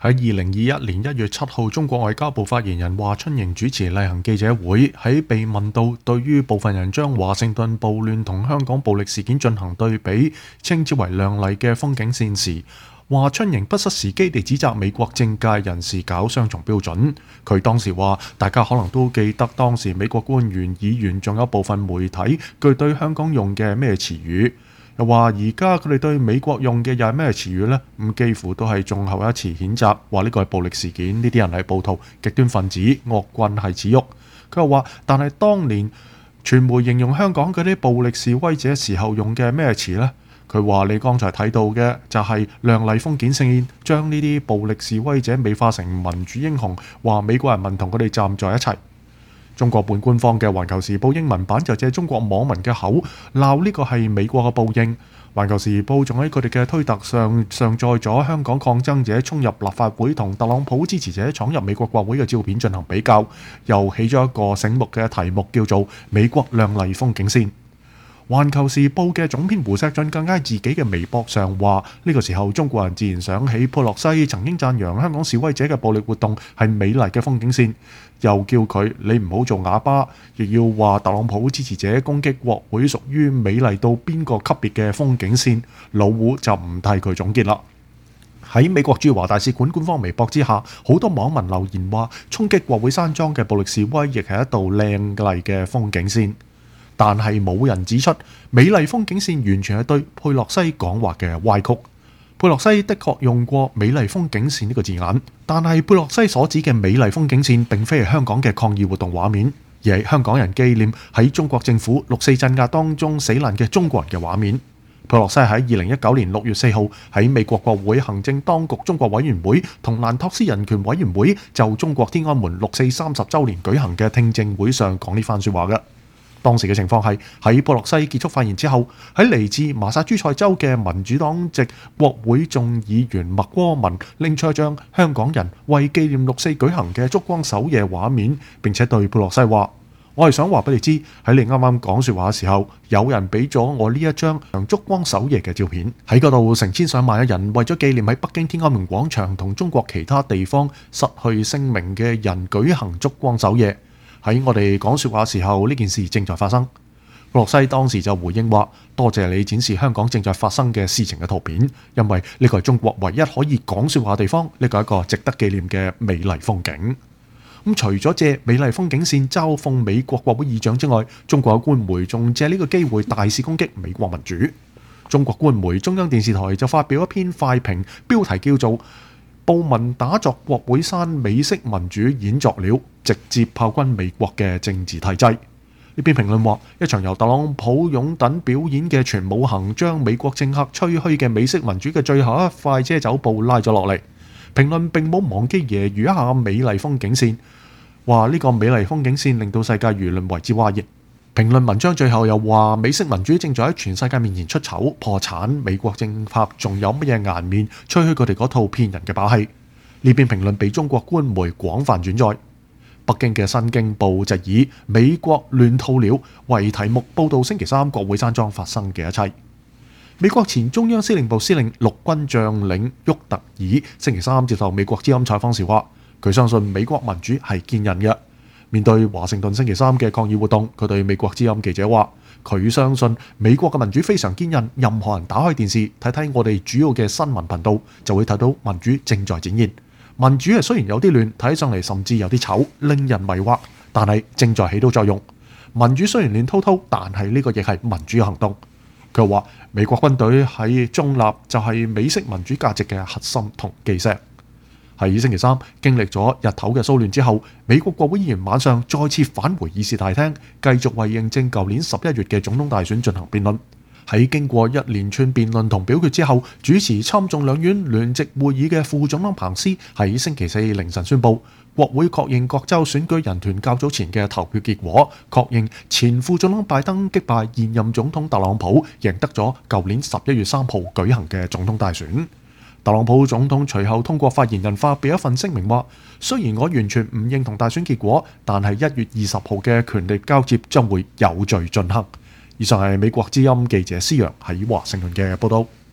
喺2021年1月7號，中國外交部發言人華春瑩主持例行記者會，喺被問到對於部分人將華盛頓暴亂同香港暴力事件進行對比，稱之為亮麗嘅風景線時，華春瑩不失時機地指責美國政界人士搞雙重標準。佢當時話：大家可能都記得當時美國官員、議員仲有部分媒體佢對香港用嘅咩詞語。又話而家佢哋對美國用嘅又係咩詞語呢？咁幾乎都係眾口一詞譴責，話呢個係暴力事件，呢啲人係暴徒、極端分子、惡棍係恥辱。佢又話，但係當年傳媒形容香港嗰啲暴力示威者時候用嘅咩詞呢？佢話你剛才睇到嘅就係亮麗風景線，將呢啲暴力示威者美化成民主英雄，話美國人民同佢哋站在一齊。中國半官方嘅《環球時報》英文版就借中國網民嘅口鬧呢個係美國嘅報應。《環球時報》仲喺佢哋嘅推特上載咗香港抗爭者衝入立法會同特朗普支持者闖入美國國會嘅照片進行比較，又起咗一個醒目嘅題目叫做《美國亮麗風景線》。《環球時報》嘅總編胡錫進更加喺自己嘅微博上話：呢個時候中國人自然想起佩洛西曾經讚揚香港示威者嘅暴力活動係美麗嘅風景線，又叫佢你唔好做啞巴，亦要話特朗普支持者攻擊國會屬於美麗到邊個級別嘅風景線。老胡就唔替佢總結啦。喺美國駐華大使館官方微博之下，好多網民留言話：衝擊國會山莊嘅暴力示威亦係一道靚麗嘅風景線。但係冇人指出，美麗風景線完全係對佩洛西講話嘅歪曲。佩洛西的確用過美麗風景線呢個字眼，但係佩洛西所指嘅美麗風景線並非係香港嘅抗議活動畫面，而係香港人紀念喺中國政府6.4鎮壓當中死難嘅中國人嘅畫面。佩洛西喺2019年6月4號喺美國國會行政當局中國委員會同蘭托斯人權委員會就中國天安門6.4 30週年舉行嘅聽證會上講呢番説話嘅。當時嘅情況係喺佩洛西結束發言之後，喺嚟自麻薩諸塞州嘅民主黨籍國會眾議員麥戈文拎出一張香港人為紀念6.4舉行嘅燭光守夜畫面，並且對佩洛西話：我係想話俾你知，喺你啱啱講説話嘅時候，有人俾咗我呢一張燭光守夜嘅照片，喺嗰度成千上萬嘅人為咗紀念喺北京天安門廣場同中國其他地方失去性命嘅人舉行燭光守夜。喺我哋講説話嘅時候，呢件事正在發生。佩洛西當時就回應話：多謝你展示香港正在發生嘅事情嘅圖片，因為呢個係中國唯一可以講説話嘅地方，呢個係一個值得紀念嘅美麗風景。除咗借美麗風景線嘲諷美國國會議長之外，中國嘅官媒仲借呢個機會大肆攻擊美國民主。中國官媒中央電視台就發表一篇快評，標題叫做暴民打鑿國會山美式民主演作了，直接炮轟美國嘅政治體制。呢篇評論話，一場由特朗普擁躉表演嘅全武行，將美國政客吹噓嘅美式民主嘅最後一塊遮走布拉咗落嚟。評論並冇忘記揶揄一下美麗風景線，話呢個美麗風景線令到世界輿論為之譁然。評論文章最後又話，美式民主正在喺全世界面前出醜破產，美國政客仲有乜嘢顏面吹噓佢哋嗰套騙人嘅把戲？呢篇評論被中國官媒廣泛轉載。北京嘅《新京報》就以美國亂套了為題目報導星期三國會山莊發生嘅一切。美國前中央司令部司令陸軍將領沃特爾星期三接受美國之音採訪時話，佢相信美國民主係堅韌嘅。面對華盛頓星期三嘅抗議活動，佢對美國之音記者話，佢相信美國嘅民主非常堅韌，任何人打開電視睇睇我哋主要嘅新聞頻道，就會睇到民主正在展現。民主係雖然有啲亂，睇起上嚟甚至有啲醜，令人迷惑，但係正在起到作用。民主雖然亂滔滔，但係呢個亦係民主嘅行動。佢話美國軍隊喺中立就係美式民主價值嘅核心同基石。喺星期三經歷咗日頭嘅騷亂之後，美國國會議員晚上再次返回議事大廳，繼續為認證舊年11月嘅總統大選進行辯論。喺經過一連串辯論同表決之後，主持參眾兩院聯席會議嘅副總統彭斯喺星期四凌晨宣布，國會確認各州選舉人團較早前嘅投票結果，確認前副總統拜登擊敗現任總統特朗普，贏得咗舊年11月3號舉行嘅總統大選。特朗普總統隨後通過發言人發表一份聲明話，雖然我完全唔認同大選結果，但係1月20號嘅權力交接將會有序進行。以上係美國之音記者施陽喺華盛頓嘅報道。